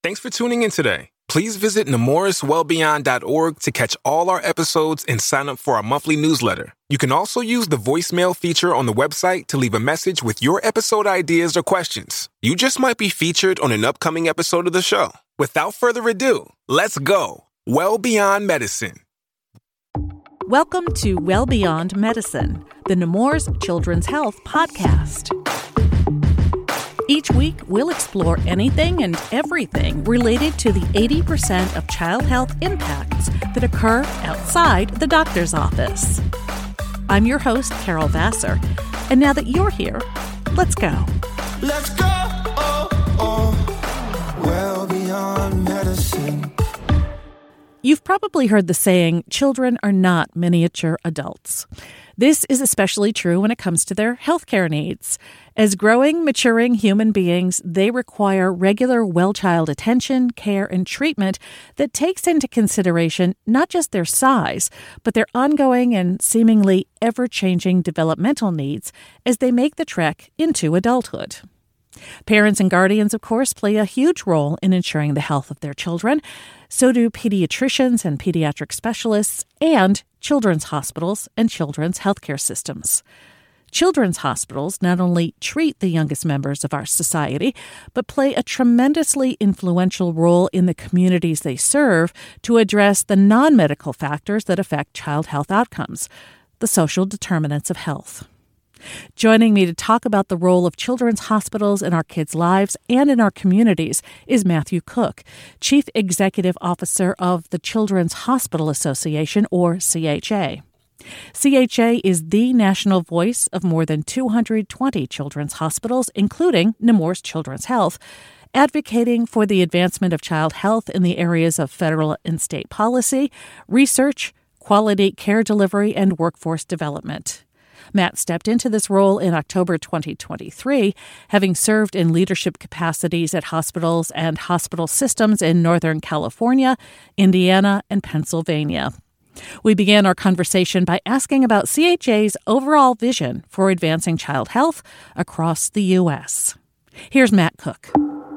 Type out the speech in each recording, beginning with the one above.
Thanks for tuning in today. Please visit nemoriswellbeyond.org to catch all our episodes and sign up for our monthly newsletter. You can also use the voicemail feature on the website to leave a message with your episode ideas or questions. You just might be featured on an upcoming episode of the show. Without further ado, let's go. Well Beyond Medicine. Welcome to Well Beyond Medicine, the Nemours Children's Health podcast. Each week, we'll explore anything and everything related to the 80% of child health impacts that occur outside the doctor's office. I'm your host, Carol Vassar, and now that you're here, let's go. Let's go, well beyond medicine. You've probably heard the saying, children are not miniature adults. This is especially true when it comes to their healthcare needs. As growing, maturing human beings, they require regular well-child attention, care, and treatment that takes into consideration not just their size, but their ongoing and seemingly ever-changing developmental needs as they make the trek into adulthood. Parents and guardians, of course, play a huge role in ensuring the health of their children. So do pediatricians and pediatric specialists and children's hospitals and children's healthcare systems. Children's hospitals not only treat the youngest members of our society, but play a tremendously influential role in the communities they serve to address the non-medical factors that affect child health outcomes, the social determinants of health. Joining me to talk about the role of children's hospitals in our kids' lives and in our communities is Matthew Cook, Chief Executive Officer of the Children's Hospital Association, or CHA. CHA is the national voice of more than 220 children's hospitals, including Nemours Children's Health, advocating for the advancement of child health in the areas of federal and state policy, research, quality care delivery, and workforce development. Matt stepped into this role in October 2023, having served in leadership capacities at hospitals and hospital systems in Northern California, Indiana, and Pennsylvania. We began our conversation by asking about CHA's overall vision for advancing child health across the U.S. Here's Matt Cook.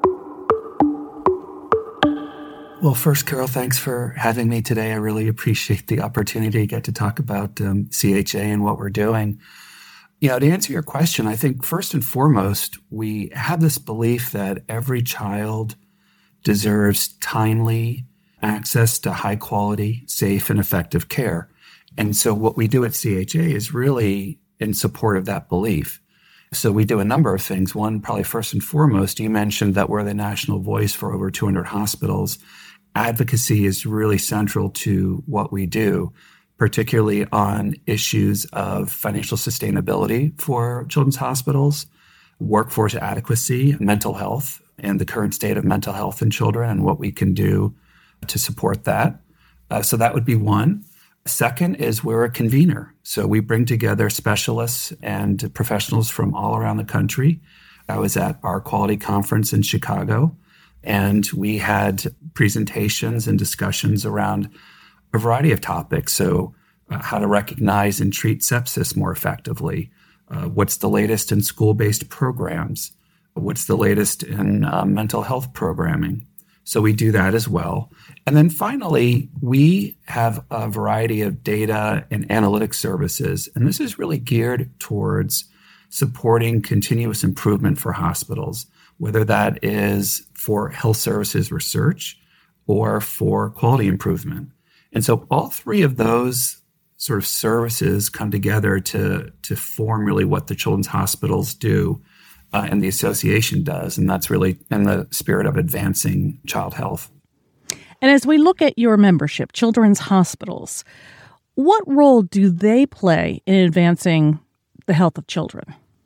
Well, first, Carol, thanks for having me today. I really appreciate the opportunity to get to talk about CHA and what we're doing. To answer your question, I think first and foremost, we have this belief that every child deserves timely access to high quality, safe, and effective care. And so what we do at CHA is really in support of that belief. So we do a number of things. One, probably first and foremost, you mentioned that we're the national voice for over 200 hospitals. Advocacy is really central to what we do, particularly on issues of financial sustainability for children's hospitals, workforce adequacy, mental health, and the current state of mental health in children and what we can do to support that. So that would be one. Second is we're a convener. So we bring together specialists and professionals from all around the country. I was at our quality conference in Chicago, and we had presentations and discussions around a variety of topics. So how to recognize and treat sepsis more effectively. What's the latest in school-based programs? What's the latest in mental health programming? So we do that as well. And then finally, we have a variety of data and analytics services. And this is really geared towards supporting continuous improvement for hospitals, whether that is for health services research or for quality improvement. And so all three of those sort of services come together to form really what the children's hospitals do and the association does. And that's really in the spirit of advancing child health. And as we look at your membership, children's hospitals, what role do they play in advancing the health of children?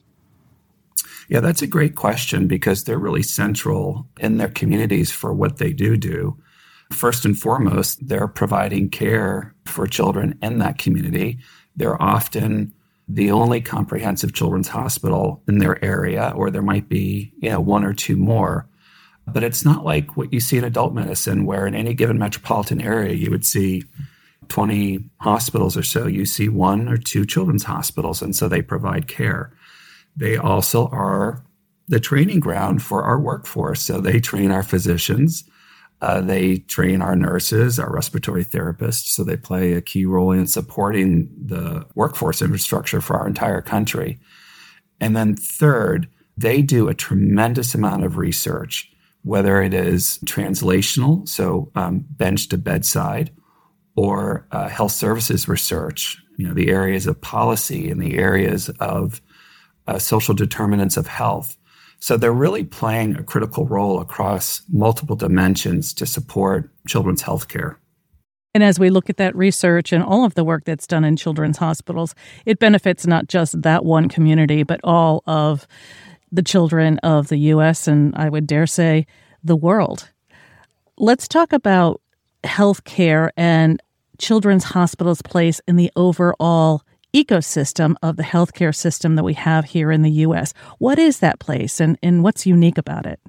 Yeah, that's a great question because they're really central in their communities for what they do. First and foremost, they're providing care for children in that community. They're often the only comprehensive children's hospital in their area, or there might be, one or two more. But it's not like what you see in adult medicine, where in any given metropolitan area, you would see 20 hospitals or so. You see one or two children's hospitals, and so they provide care. They also are the training ground for our workforce. So they train our physicians They train our nurses, our respiratory therapists, so they play a key role in supporting the workforce infrastructure for our entire country. And then third, they do a tremendous amount of research, whether it is translational, so bench to bedside, or health services research, the areas of policy and the areas of social determinants of health. So they're really playing a critical role across multiple dimensions to support children's health care. And as we look at that research and all of the work that's done in children's hospitals, it benefits not just that one community, but all of the children of the U.S. and I would dare say the world. Let's talk about healthcare and children's hospitals' place in the overall ecosystem of the healthcare system that we have here in the U.S. What is that place and what's unique about it?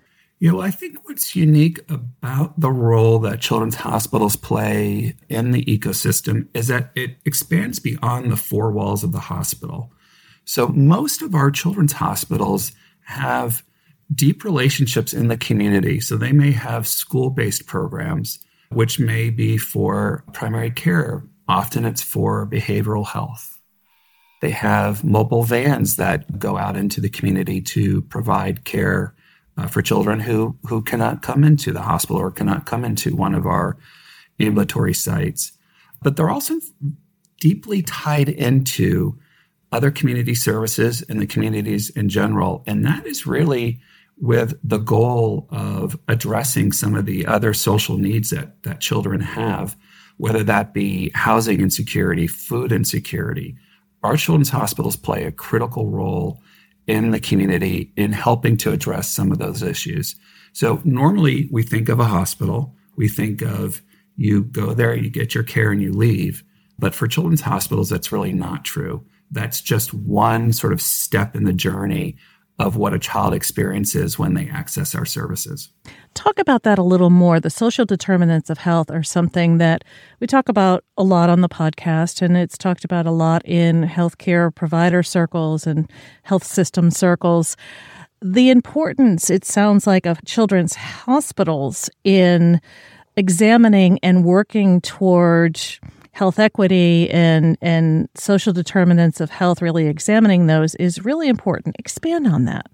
I think what's unique about the role that children's hospitals play in the ecosystem is that it expands beyond the four walls of the hospital. So most of our children's hospitals have deep relationships in the community. So they may have school-based programs, which may be for primary care. Often it's for behavioral health. They have mobile vans that go out into the community to provide care for children who cannot come into the hospital or cannot come into one of our ambulatory sites. But they're also deeply tied into other community services and the communities in general. And that is really with the goal of addressing some of the other social needs that children have, whether that be housing insecurity, food insecurity. Our children's hospitals play a critical role in the community in helping to address some of those issues. So normally we think of a hospital, we think of you go there, you get your care and you leave. But for children's hospitals, that's really not true. That's just one sort of step in the journey of what a child experiences when they access our services. Talk about that a little more. The social determinants of health are something that we talk about a lot on the podcast, and it's talked about a lot in healthcare provider circles and health system circles. The importance, it sounds like, of children's hospitals in examining and working toward health equity and social determinants of health, really examining those is really important. Expand on that.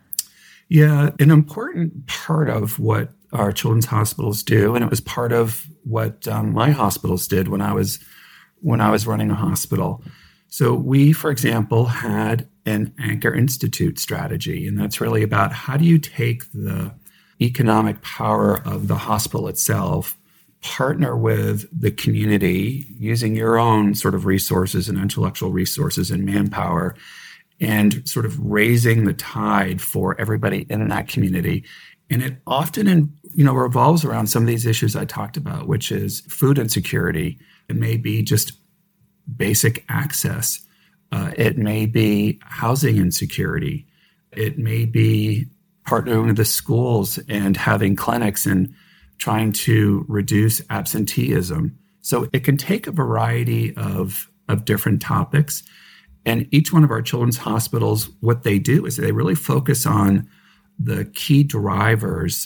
Yeah, an important part of what our children's hospitals do, and it was part of what my hospitals did when I was running a hospital. So we, for example, had an Anchor Institute strategy, and that's really about how do you take the economic power of the hospital itself, partner with the community using your own sort of resources and intellectual resources and manpower, and sort of raising the tide for everybody in that community. And it often, revolves around some of these issues I talked about, which is food insecurity. It may be just basic access. It may be housing insecurity. It may be partnering with the schools and having clinics and trying to reduce absenteeism. So it can take a variety of different topics. And each one of our children's hospitals, what they do is they really focus on the key drivers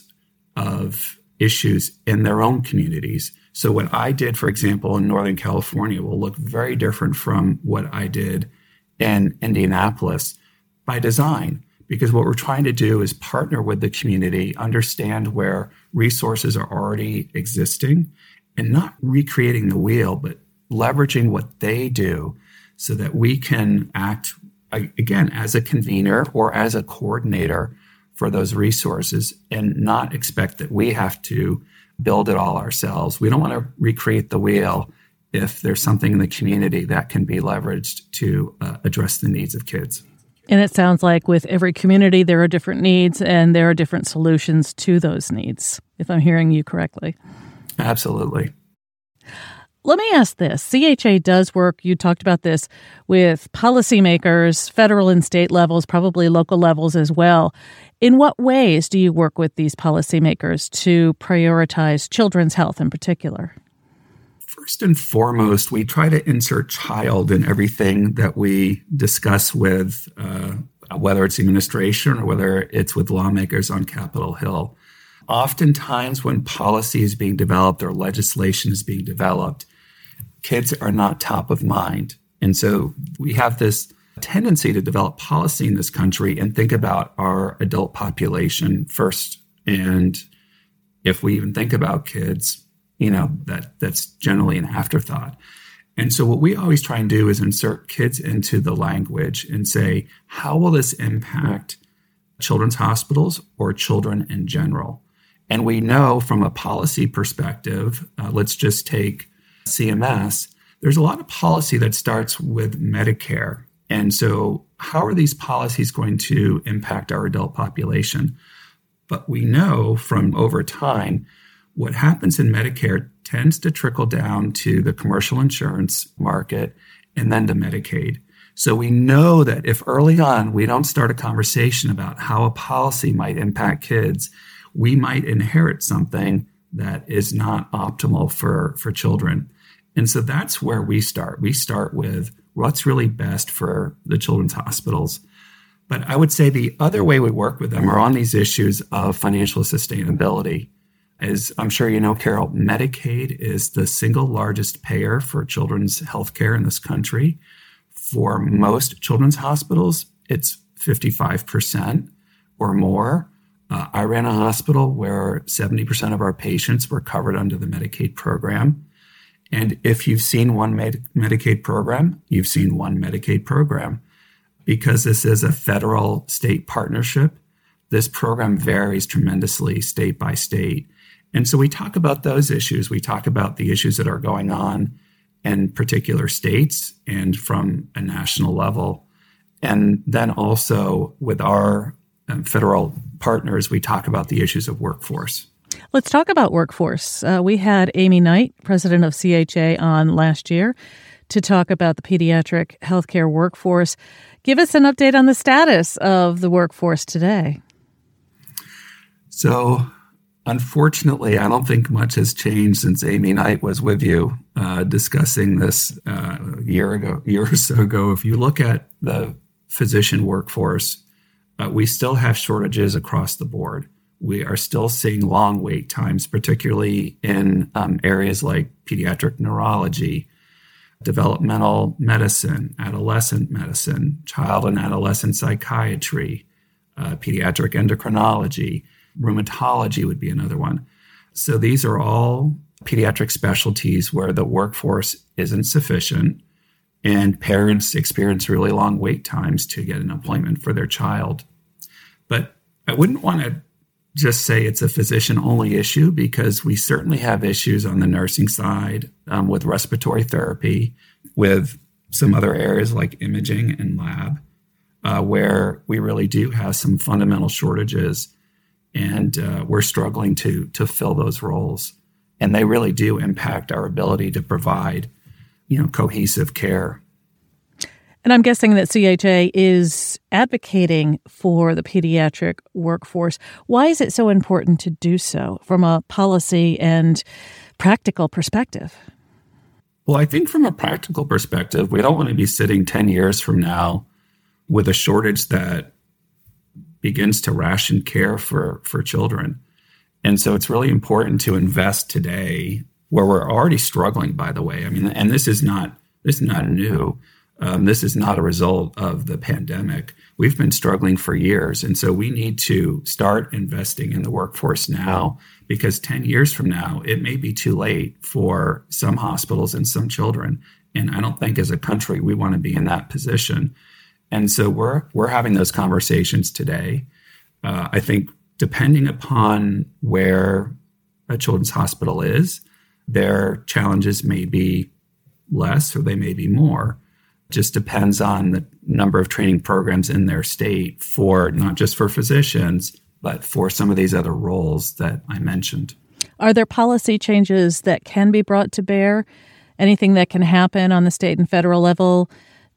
of issues in their own communities. So what I did, for example, in Northern California will look very different from what I did in Indianapolis by design. Because what we're trying to do is partner with the community, understand where resources are already existing, and not recreating the wheel, but leveraging what they do so that we can act, again, as a convener or as a coordinator for those resources and not expect that we have to build it all ourselves. We don't want to recreate the wheel if there's something in the community that can be leveraged to address the needs of kids. And it sounds like with every community, there are different needs and there are different solutions to those needs, if I'm hearing you correctly. Absolutely. Let me ask this. CHA does work, you talked about this, with policymakers, federal and state levels, probably local levels as well. In what ways do you work with these policymakers to prioritize children's health in particular? First and foremost, we try to insert child in everything that we discuss with, whether it's administration or whether it's with lawmakers on Capitol Hill. Oftentimes when policy is being developed or legislation is being developed, kids are not top of mind. And so we have this tendency to develop policy in this country and think about our adult population first. And if we even think about kids, that's generally an afterthought. And so what we always try and do is insert kids into the language and say, how will this impact children's hospitals or children in general? And we know from a policy perspective, let's just take CMS, there's a lot of policy that starts with Medicare. And so how are these policies going to impact our adult population? But we know from over time, what happens in Medicare tends to trickle down to the commercial insurance market and then to Medicaid. So we know that if early on we don't start a conversation about how a policy might impact kids, we might inherit something that is not optimal for children. And so that's where we start. We start with what's really best for the children's hospitals. But I would say the other way we work with them are on these issues of financial sustainability. As I'm sure you know, Carol, Medicaid is the single largest payer for children's healthcare in this country. For most children's hospitals, it's 55% or more. I ran a hospital where 70% of our patients were covered under the Medicaid program. And if you've seen one Medicaid program, you've seen one Medicaid program. Because this is a federal-state partnership, this program varies tremendously state by state. And so we talk about those issues. We talk about the issues that are going on in particular states and from a national level. And then also with our federal partners, we talk about the issues of workforce. Let's talk about workforce. We had Amy Knight, president of CHA, on last year to talk about the pediatric healthcare workforce. Give us an update on the status of the workforce today. So, unfortunately, I don't think much has changed since Amy Knight was with you discussing this a year or so ago. If you look at the physician workforce, we still have shortages across the board. We are still seeing long wait times, particularly in areas like pediatric neurology, developmental medicine, adolescent medicine, child and adolescent psychiatry, pediatric endocrinology, rheumatology would be another one. So these are all pediatric specialties where the workforce isn't sufficient and parents experience really long wait times to get an appointment for their child. But I wouldn't want to just say it's a physician-only issue, because we certainly have issues on the nursing side with respiratory therapy, with some other areas like imaging and lab, where we really do have some fundamental shortages, and we're struggling to fill those roles. And they really do impact our ability to provide, cohesive care. And I'm guessing that CHA is advocating for the pediatric workforce. Why is it so important to do so from a policy and practical perspective? Well, I think from a practical perspective, we don't want to be sitting 10 years from now with a shortage that begins to ration care for children. And so it's really important to invest today, where we're already struggling, by the way. I mean, and this is not new. This is not a result of the pandemic. We've been struggling for years. And so we need to start investing in the workforce now, because 10 years from now, it may be too late for some hospitals and some children. And I don't think as a country we want to be in that position. And so we're having those conversations today. I think depending upon where a children's hospital is, their challenges may be less or they may be more. Just depends on the number of training programs in their state, for not just for physicians, but for some of these other roles that I mentioned. Are there policy changes that can be brought to bear? Anything that can happen on the state and federal level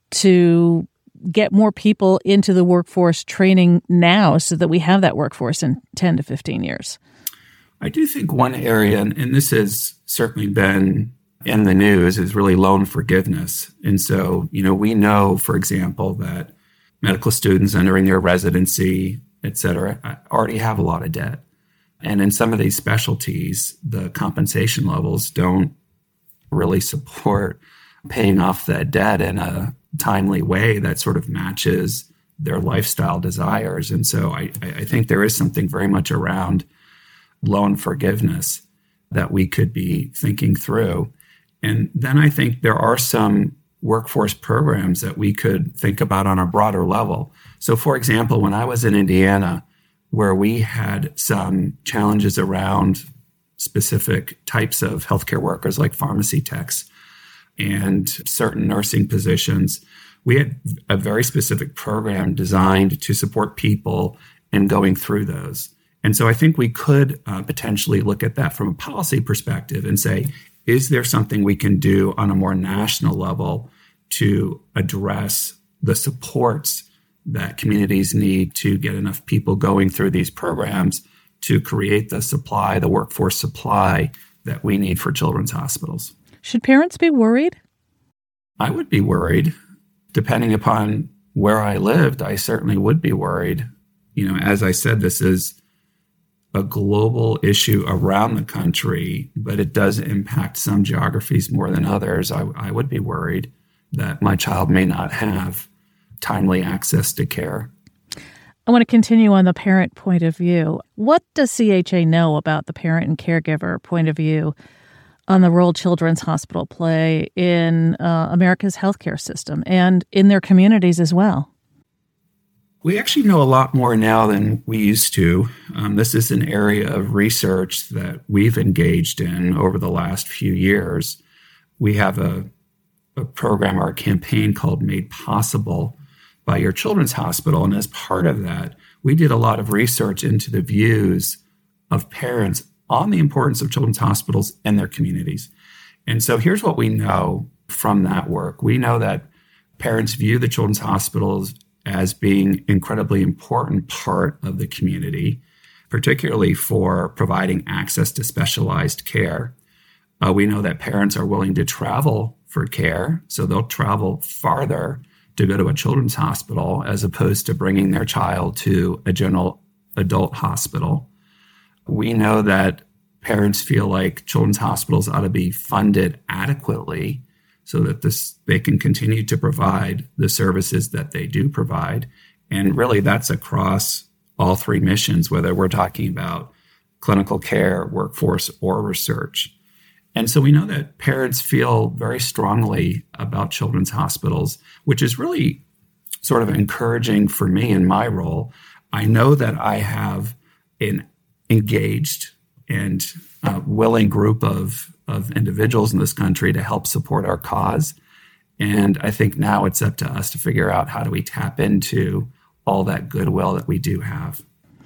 to get more people into the workforce training now so that we have that workforce in 10 to 15 years? I do think one area, and this has certainly been in the news, is really loan forgiveness. And so, we know, for example, that medical students entering their residency, et cetera, already have a lot of debt. And in some of these specialties, the compensation levels don't really support paying off that debt in a timely way that sort of matches their lifestyle desires. And so I think there is something very much around loan forgiveness that we could be thinking through. And then I think there are some workforce programs that we could think about on a broader level. So for example, when I was in Indiana, where we had some challenges around specific types of healthcare workers like pharmacy techs and certain nursing positions, we had a very specific program designed to support people in going through those. And so I think we could potentially look at that from a policy perspective and say, is there something we can do on a more national level to address the supports that communities need to get enough people going through these programs to create the supply, the workforce supply that we need for children's hospitals? Should parents be worried? I would be worried. Depending upon where I lived, I certainly would be worried. You know, as I said, this is a global issue around the country, but it does impact some geographies more than others. I would be worried that my child may not have timely access to care. I want to continue on the parent point of view. What does CHA know about the parent and caregiver point of view on the role Children's Hospital play in America's healthcare system and in their communities as well? We actually know a lot more now than we used to. This is an area of research that we've engaged in over the last few years. We have a program, our campaign called Made Possible by Your Children's Hospital. And as part of that, we did a lot of research into the views of parents on the importance of children's hospitals and their communities. And so here's what we know from that work. We know that parents view the children's hospitals as being incredibly important part of the community, particularly for providing access to specialized care. We know that parents are willing to travel for care, so they'll travel farther to go to a children's hospital as opposed to bringing their child to a general adult hospital. We know that parents feel like children's hospitals ought to be funded adequately so that they can continue to provide the services that they do provide. And really, that's across all three missions, whether we're talking about clinical care, workforce, or research. And so we know that parents feel very strongly about children's hospitals, which is really sort of encouraging for me in my role. I know that I have an engaged and willing group of individuals in this country to help support our cause. And I think now it's up to us to figure out how do we tap into all that goodwill that we do have.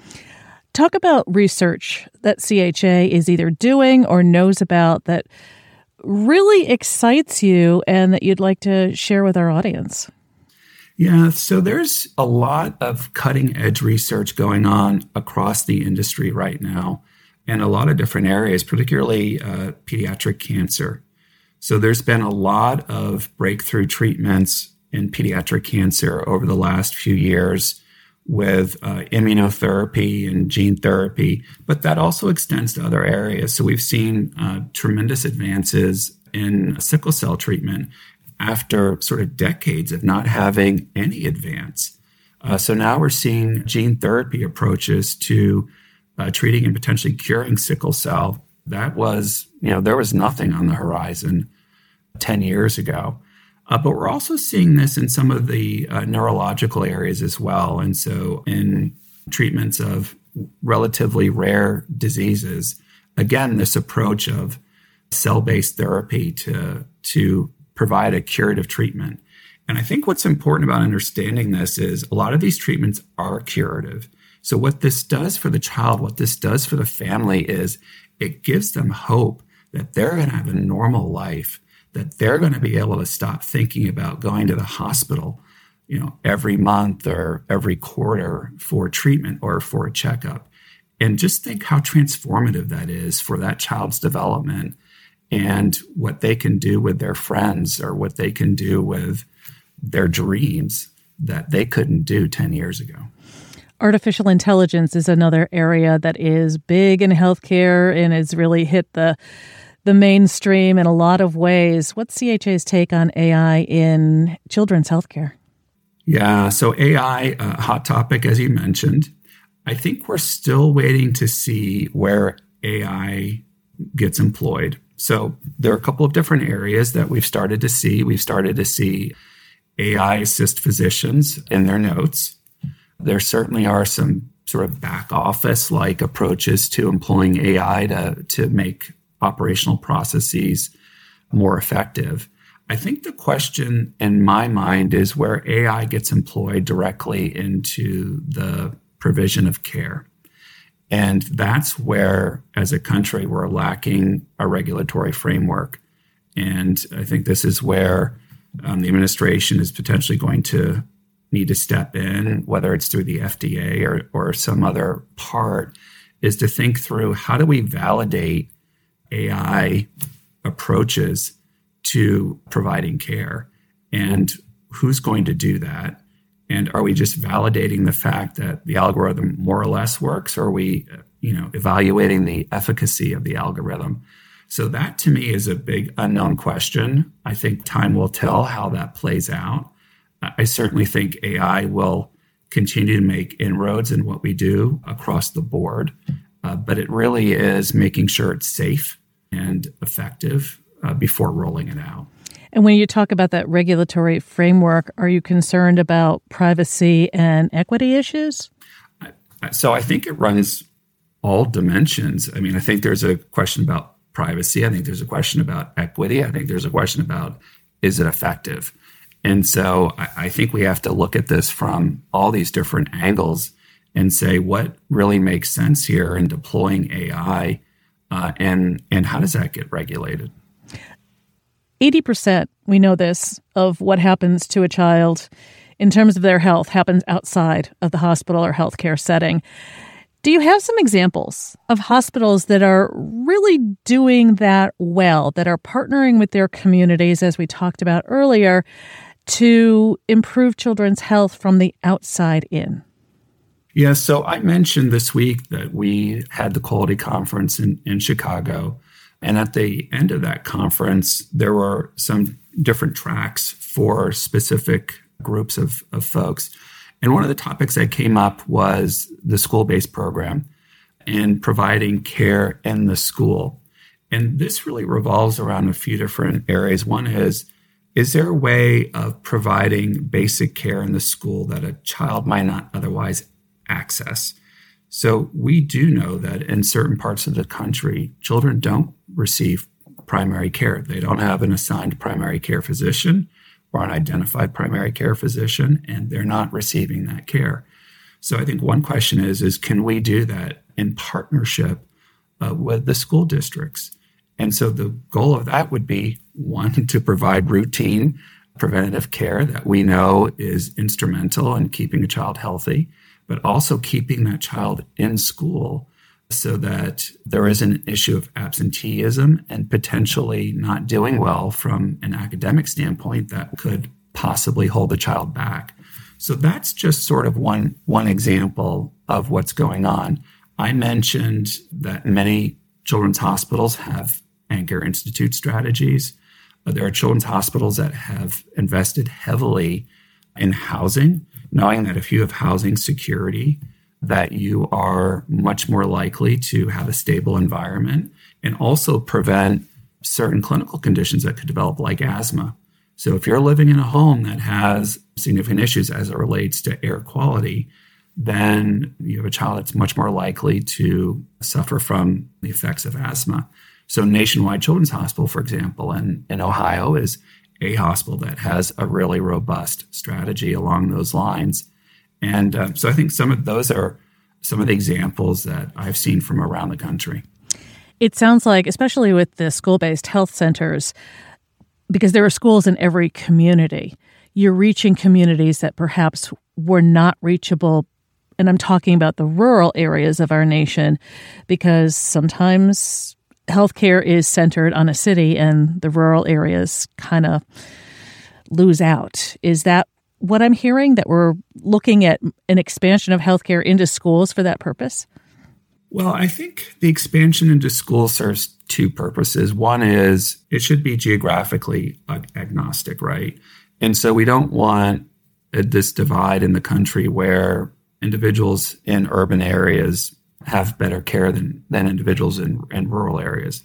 Talk about research that CHA is either doing or knows about that really excites you and that you'd like to share with our audience. Yeah, so there's a lot of cutting edge research going on across the industry right now in a lot of different areas, particularly pediatric cancer. So there's been a lot of breakthrough treatments in pediatric cancer over the last few years with immunotherapy and gene therapy, but that also extends to other areas. So we've seen tremendous advances in sickle cell treatment after sort of decades of not having any advance. So now we're seeing gene therapy approaches to treating and potentially curing sickle cell. That was, there was nothing on the horizon 10 years ago. But we're also seeing this in some of the neurological areas as well. And so in treatments of relatively rare diseases, again, this approach of cell-based therapy to provide a curative treatment. And I think what's important about understanding this is a lot of these treatments are curative. So what this does for the child, what this does for the family is it gives them hope that they're going to have a normal life, that they're going to be able to stop thinking about going to the hospital, every month or every quarter for treatment or for a checkup. And just think how transformative that is for that child's development and what they can do with their friends or what they can do with their dreams that they couldn't do 10 years ago. Artificial intelligence is another area that is big in healthcare and has really hit the mainstream in a lot of ways. What's CHA's take on AI in children's healthcare? Yeah, so AI, hot topic, as you mentioned. I think we're still waiting to see where AI gets employed. So there are a couple of different areas that we've started to see. We've started to see AI assist physicians in their notes. There certainly are some sort of back office-like approaches to employing AI to make operational processes more effective. I think the question in my mind is where AI gets employed directly into the provision of care. And that's where, as a country, we're lacking a regulatory framework. And I think this is where the administration is potentially going to need to step in, whether it's through the FDA or some other part, is to think through how do we validate AI approaches to providing care, and who's going to do that? And are we just validating the fact that the algorithm more or less works, or are we, evaluating the efficacy of the algorithm? So that to me is a big unknown question. I think time will tell how that plays out. I certainly think AI will continue to make inroads in what we do across the board, but it really is making sure it's safe and effective before rolling it out. And when you talk about that regulatory framework, are you concerned about privacy and equity issues? So I think it runs all dimensions. I mean, I think there's a question about privacy. I think there's a question about equity. I think there's a question about, is it effective? And so I think we have to look at this from all these different angles and say what really makes sense here in deploying AI, and how does that get regulated? 80%, we know this, of what happens to a child in terms of their health happens outside of the hospital or healthcare setting. Do you have some examples of hospitals that are really doing that well, that are partnering with their communities, as we talked about earlier, to improve children's health from the outside in? Yeah, so I mentioned this week that we had the Quality Conference in Chicago. And at the end of that conference, there were some different tracks for specific groups of folks. And one of the topics that came up was the school-based program and providing care in the school. And this really revolves around a few different areas. One is there a way of providing basic care in the school that a child might not otherwise access? So we do know that in certain parts of the country, children don't receive primary care. They don't have an assigned primary care physician or an identified primary care physician, and they're not receiving that care. So I think one question is can we do that in partnership with the school districts? And so the goal of that would be, one, to provide routine preventative care that we know is instrumental in keeping a child healthy, but also keeping that child in school so that there isn't an issue of absenteeism and potentially not doing well from an academic standpoint that could possibly hold the child back. So that's just sort of one example of what's going on. I mentioned that many children's hospitals have anchor institute strategies. There are children's hospitals that have invested heavily in housing, knowing that if you have housing security, that you are much more likely to have a stable environment and also prevent certain clinical conditions that could develop, like asthma. So if you're living in a home that has significant issues as it relates to air quality, then you have a child that's much more likely to suffer from the effects of asthma. So Nationwide Children's Hospital, for example, in Ohio is a hospital that has a really robust strategy along those lines. And so I think some of those are some of the examples that I've seen from around the country. It sounds like, especially with the school-based health centers, because there are schools in every community, you're reaching communities that perhaps were not reachable. And I'm talking about the rural areas of our nation, because sometimes healthcare is centered on a city and the rural areas kind of lose out. Is that what I'm hearing, that we're looking at an expansion of healthcare into schools for that purpose? Well, I think the expansion into schools serves two purposes. One is it should be geographically agnostic, right? And so we don't want this divide in the country where individuals in urban areas have better care than individuals in rural areas.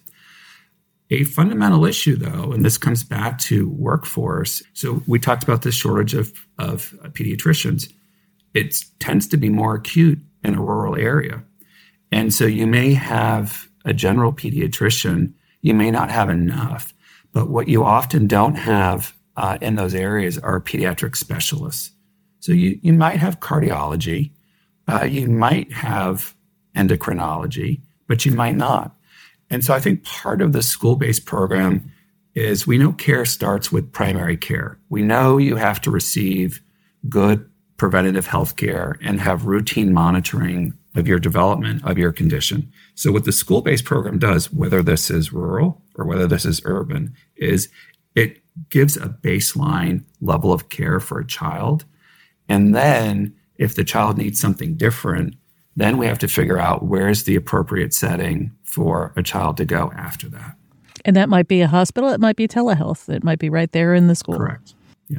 A fundamental issue, though, and this comes back to workforce. So we talked about this shortage of pediatricians. It tends to be more acute in a rural area. And so you may have a general pediatrician, you may not have enough, but what you often don't have in those areas are pediatric specialists. So you might have cardiology, you might have endocrinology, but you might not. And so I think part of the school-based program is we know care starts with primary care. We know you have to receive good preventative health care and have routine monitoring of your development of your condition. So what the school-based program does, whether this is rural or whether this is urban, is it gives a baseline level of care for a child. And then if the child needs something different, then we have to figure out where's the appropriate setting for a child to go after that. And that might be a hospital. It might be telehealth. It might be right there in the school. Correct. Yeah.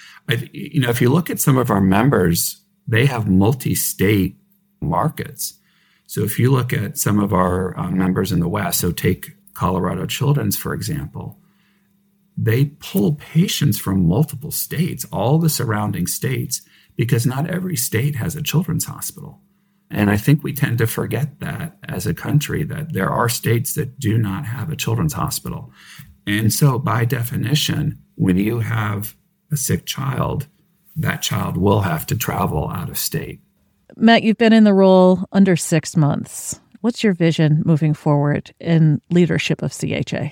If you look at some of our members, they have multi-state markets. So if you look at some of our members in the West, so take Colorado Children's, for example, they pull patients from multiple states, all the surrounding states, because not every state has a children's hospital. And I think we tend to forget that as a country, that there are states that do not have a children's hospital. And so by definition, when you have a sick child, that child will have to travel out of state. Matt, you've been in the role under 6 months. What's your vision moving forward in leadership of CHA?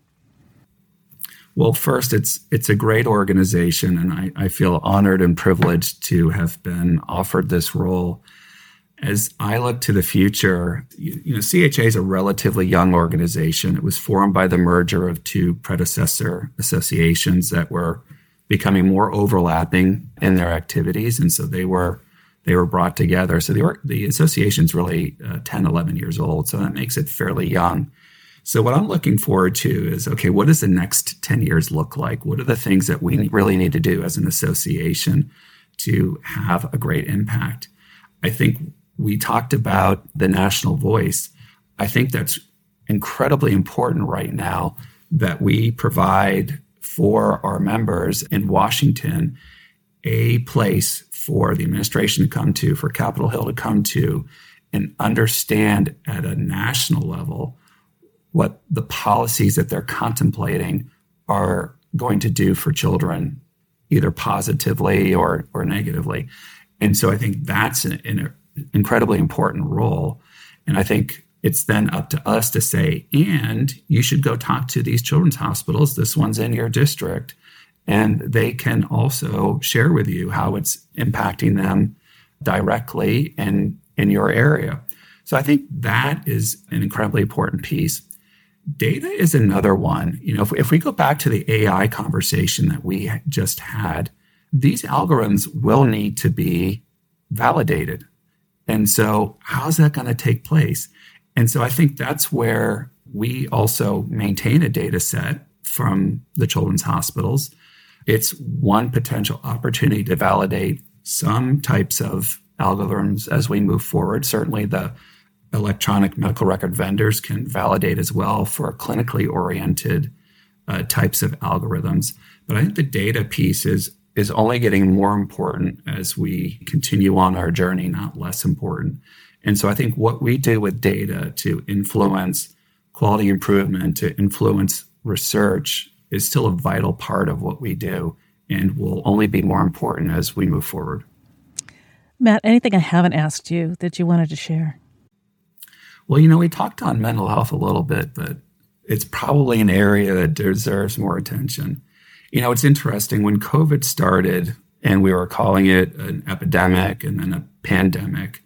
Well, first, it's a great organization, and I feel honored and privileged to have been offered this role. As I look to the future, CHA is a relatively young organization. It was formed by the merger of two predecessor associations that were becoming more overlapping in their activities, and so they were brought together. So the association's really 10, 11 years old, so that makes it fairly young. So what I'm looking forward to is, okay, what does the next 10 years look like? What are the things that we really need to do as an association to have a great impact? I think we talked about the national voice. I think that's incredibly important right now, that we provide for our members in Washington a place for the administration to come to, for Capitol Hill to come to, and understand at a national level what the policies that they're contemplating are going to do for children, either positively or negatively. And so I think that's an incredibly important role. And I think it's then up to us to say, and you should go talk to these children's hospitals. This one's in your district. And they can also share with you how it's impacting them directly in your area. So I think that is an incredibly important piece. Data is another one. If we go back to the AI conversation that we just had, these algorithms will need to be validated. And so how's that going to take place? And so I think that's where we also maintain a data set from the children's hospitals. It's one potential opportunity to validate some types of algorithms as we move forward. Certainly the electronic medical record vendors can validate as well for clinically oriented types of algorithms. But I think the data piece is only getting more important as we continue on our journey, not less important. And so I think what we do with data to influence quality improvement, to influence research, is still a vital part of what we do and will only be more important as we move forward. Matt, anything I haven't asked you that you wanted to share? Well, we talked on mental health a little bit, but it's probably an area that deserves more attention. It's interesting. When COVID started and we were calling it an epidemic and then a pandemic,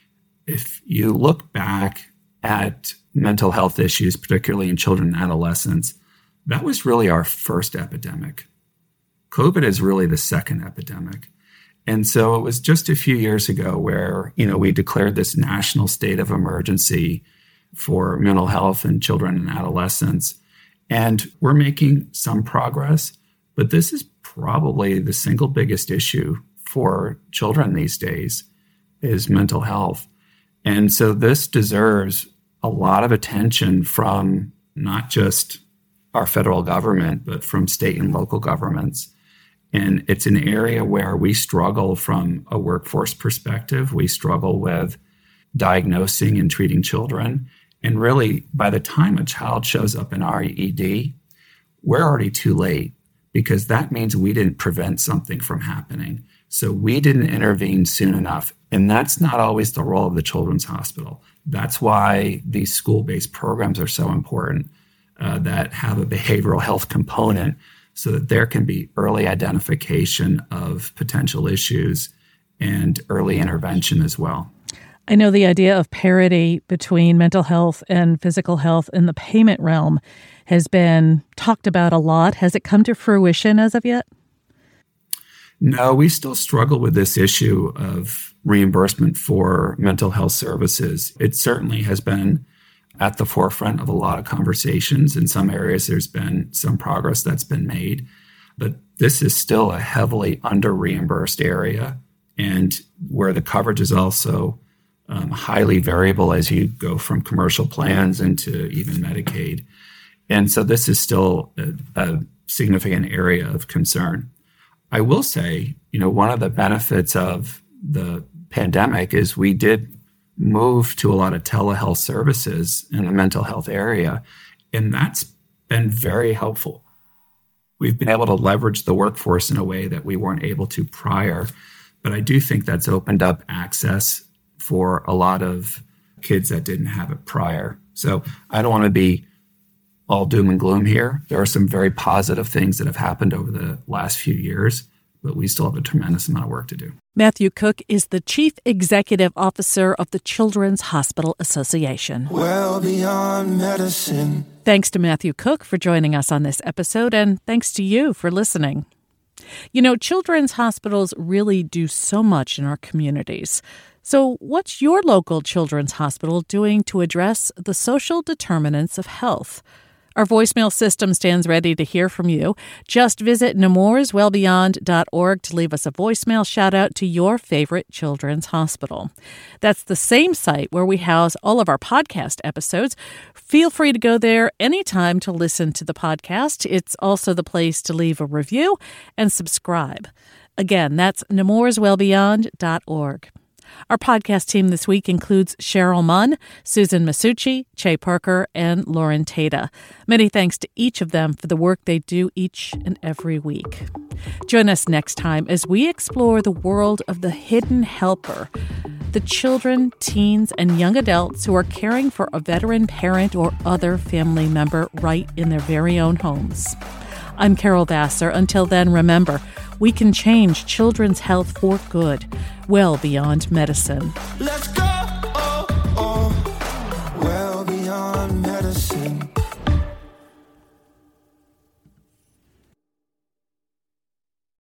if you look back at mental health issues, particularly in children and adolescents, that was really our first epidemic. COVID is really the second epidemic. And so it was just a few years ago where, we declared this national state of emergency for mental health in children and adolescents. And we're making some progress, but this is probably the single biggest issue for children these days is mental health. And so this deserves a lot of attention from not just our federal government, but from state and local governments. And it's an area where we struggle from a workforce perspective. We struggle with diagnosing and treating children. And really, by the time a child shows up in our ED, we're already too late because that means we didn't prevent something from happening. So we didn't intervene soon enough. And that's not always the role of the Children's Hospital. That's why these school-based programs are so important that have a behavioral health component so that there can be early identification of potential issues and early intervention as well. I know the idea of parity between mental health and physical health in the payment realm has been talked about a lot. Has it come to fruition as of yet? No, we still struggle with this issue of reimbursement for mental health services. It certainly has been at the forefront of a lot of conversations. In some areas, there's been some progress that's been made, but this is still a heavily under-reimbursed area and where the coverage is also highly variable as you go from commercial plans into even Medicaid. And so this is still a significant area of concern. I will say, one of the benefits of the pandemic is we did move to a lot of telehealth services in the mental health area, and that's been very helpful. We've been able to leverage the workforce in a way that we weren't able to prior, but I do think that's opened up access for a lot of kids that didn't have it prior. So I don't want to be all doom and gloom here. There are some very positive things that have happened over the last few years, but we still have a tremendous amount of work to do. Matthew Cook is the Chief Executive Officer of the Children's Hospital Association. Well beyond medicine. Thanks to Matthew Cook for joining us on this episode, and thanks to you for listening. Children's hospitals really do so much in our communities. So what's your local children's hospital doing to address the social determinants of health? Our voicemail system stands ready to hear from you. Just visit nemourswellbeyond.org to leave us a voicemail shout-out to your favorite children's hospital. That's the same site where we house all of our podcast episodes. Feel free to go there anytime to listen to the podcast. It's also the place to leave a review and subscribe. Again, that's nemourswellbeyond.org. Our podcast team this week includes Cheryl Munn, Susan Masucci, Che Parker, and Lauren Tata. Many thanks to each of them for the work they do each and every week. Join us next time as we explore the world of the hidden helper, the children, teens, and young adults who are caring for a veteran parent or other family member right in their very own homes. I'm Carol Vassar. Until then, remember, we can change children's health for good, well beyond medicine. Let's go.